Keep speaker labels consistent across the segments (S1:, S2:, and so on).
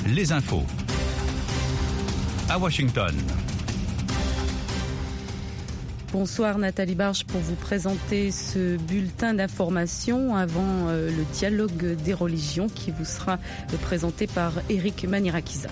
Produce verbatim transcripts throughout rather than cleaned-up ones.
S1: les infos. À Washington.
S2: Bonsoir Nathalie Barge pour vous présenter ce bulletin d'information avant euh, le dialogue des religions qui vous sera euh, présenté par Éric Manirakiza.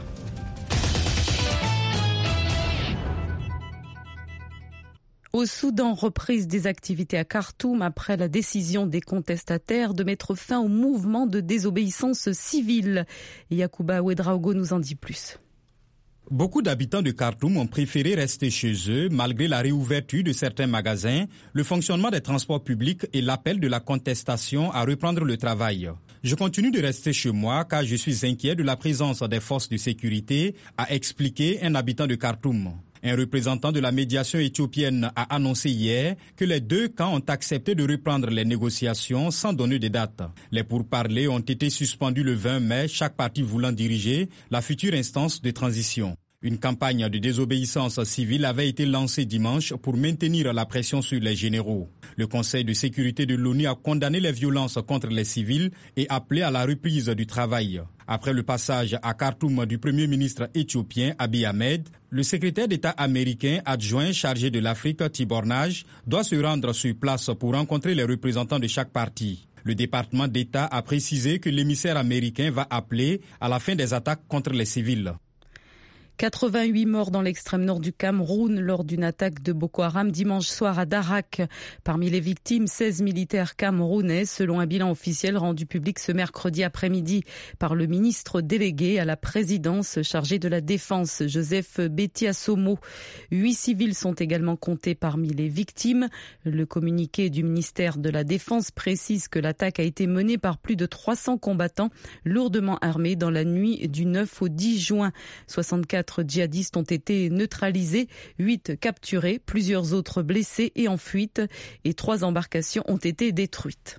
S2: Au Soudan, reprise des activités à Khartoum après la décision des contestataires de mettre fin au mouvement de désobéissance civile. Yacouba Ouedraogo nous en dit plus.
S3: Beaucoup d'habitants de Khartoum ont préféré rester chez eux malgré la réouverture de certains magasins, le fonctionnement des transports publics et l'appel de la contestation à reprendre le travail. Je continue de rester chez moi car je suis inquiet de la présence des forces de sécurité, a expliqué un habitant de Khartoum. Un représentant de la médiation éthiopienne a annoncé hier que les deux camps ont accepté de reprendre les négociations sans donner de date. Les pourparlers ont été suspendus le vingt mai, chaque partie voulant diriger la future instance de transition. Une campagne de désobéissance civile avait été lancée dimanche pour maintenir la pression sur les généraux. Le Conseil de sécurité de l'ONU a condamné les violences contre les civils et appelé à la reprise du travail. Après le passage à Khartoum du Premier ministre éthiopien Abiy Ahmed, le secrétaire d'État américain adjoint chargé de l'Afrique Tibor Nagy doit se rendre sur place pour rencontrer les représentants de chaque parti. Le département d'État a précisé que l'émissaire américain va appeler à la fin des attaques contre les civils.
S2: quatre-vingt-huit morts dans l'extrême nord du Cameroun lors d'une attaque de Boko Haram dimanche soir à Darak. Parmi les victimes, seize militaires camerounais, selon un bilan officiel rendu public ce mercredi après-midi par le ministre délégué à la présidence chargé de la défense, Joseph Betiasomo. Huit civils sont également comptés parmi les victimes. Le communiqué du ministère de la Défense précise que l'attaque a été menée par plus de trois cents combattants lourdement armés dans la nuit du neuf au dix juin. soixante-quatre djihadistes ont été neutralisés, huit capturés, plusieurs autres blessés et en fuite, et trois embarcations ont été détruites.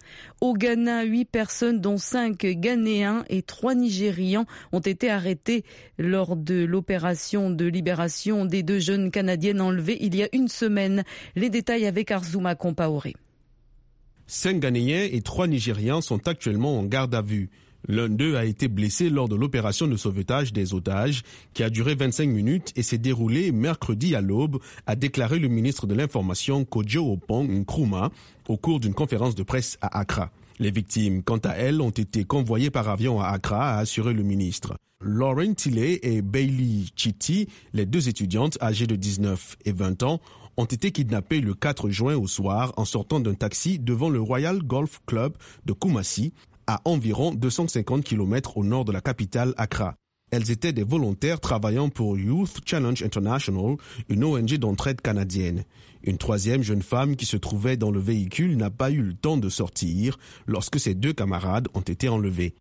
S2: Au Ghana, huit personnes, dont cinq Ghanéens et trois Nigérians, ont été arrêtés lors de l'opération de libération des deux jeunes Canadiennes enlevées il y a une semaine. Les détails avec Arzouma Compaoré.
S4: Cinq Ghanéens et trois Nigérians sont actuellement en garde à vue. L'un d'eux a été blessé lors de l'opération de sauvetage des otages qui a duré vingt-cinq minutes et s'est déroulée mercredi à l'aube, a déclaré le ministre de l'Information Kojo Oppong Nkrumah au cours d'une conférence de presse à Accra. Les victimes, quant à elles, ont été convoyées par avion à Accra, a assuré le ministre. Lauren Tilley et Bailey Chitty, les deux étudiantes âgées de dix-neuf et vingt ans, ont été kidnappées le quatre juin au soir en sortant d'un taxi devant le Royal Golf Club de Kumasi, à environ deux cent cinquante kilomètres au nord de la capitale Accra. Elles étaient des volontaires travaillant pour Youth Challenge International, une O N G d'entraide canadienne. Une troisième jeune femme qui se trouvait dans le véhicule n'a pas eu le temps de sortir lorsque ses deux camarades ont été enlevés.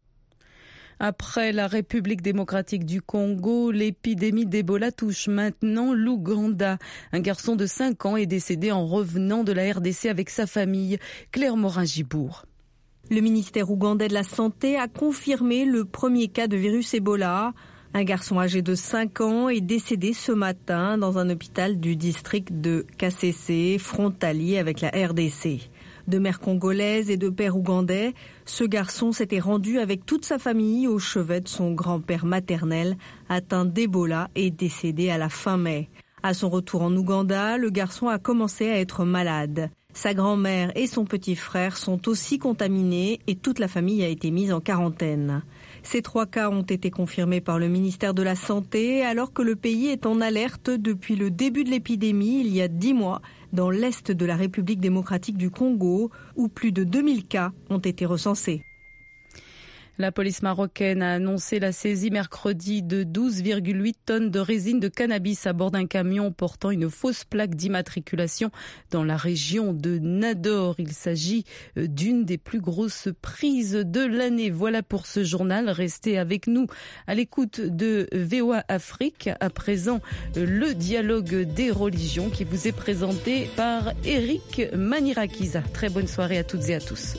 S2: Après la République démocratique du Congo, l'épidémie d'Ebola touche maintenant l'Ouganda. Un garçon de cinq ans est décédé en revenant de la R D C avec sa famille. Claire Morin-Gibourg.
S5: Le ministère ougandais de la Santé a confirmé le premier cas de virus Ebola. Un garçon âgé de cinq ans est décédé ce matin dans un hôpital du district de Kasese, frontalier avec la R D C. De mère congolaise et de père ougandais, ce garçon s'était rendu avec toute sa famille au chevet de son grand-père maternel, atteint d'Ebola et décédé à la fin mai. À son retour en Ouganda, le garçon a commencé à être malade. Sa grand-mère et son petit frère sont aussi contaminés et toute la famille a été mise en quarantaine. Ces trois cas ont été confirmés par le ministère de la Santé alors que le pays est en alerte depuis le début de l'épidémie il y a dix mois dans l'est de la République démocratique du Congo où plus de deux mille cas ont été recensés.
S2: La police marocaine a annoncé la saisie mercredi de douze virgule huit tonnes de résine de cannabis à bord d'un camion portant une fausse plaque d'immatriculation dans la région de Nador. Il s'agit d'une des plus grosses prises de l'année. Voilà pour ce journal. Restez avec nous à l'écoute de V O A Afrique. À présent, le dialogue des religions qui vous est présenté par Éric Manirakiza. Très bonne soirée à toutes et à tous.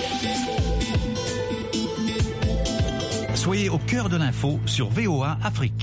S1: Soyez au cœur de l'info sur V O A Afrique.